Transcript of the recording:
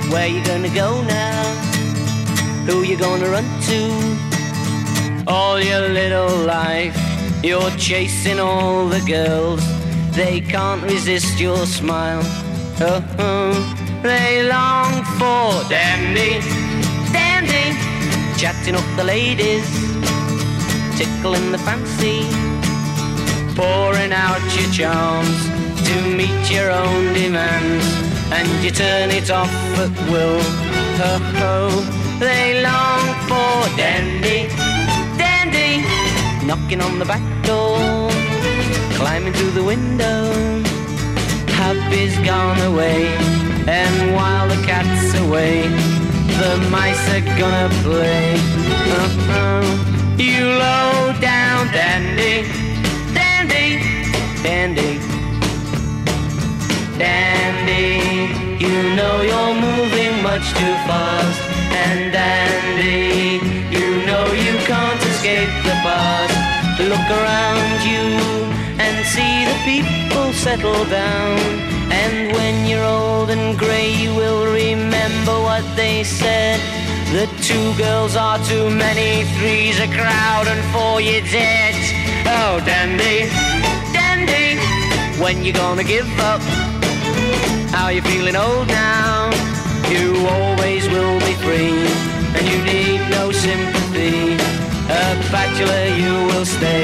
Where you gonna go now? Who you gonna run to? All your little life you're chasing all the girls. They can't resist your smile. Oh, oh. They long for dandy, dandy, chatting up the ladies, tickling the fancy, pouring out your charms to meet your own demands, and you turn it off at will. Oh, oh. They long for dandy, dandy, knocking on the back door, climbing through the window. Happy's gone away, and while the cat's away, the mice are gonna play. Oh, you low down dandy, dandy, dandy, dandy. You know you're moving much too fast, and dandy, you know you can't escape the past. Look around you and see the people settle down, and when you're old and grey you will remember what they said. The 2 girls are too many, 3's a crowd, and 4 you're dead. Oh dandy, dandy, when you gonna give up? How you feeling old now? You always will be free, and you need no sympathy. A bachelor you will stay.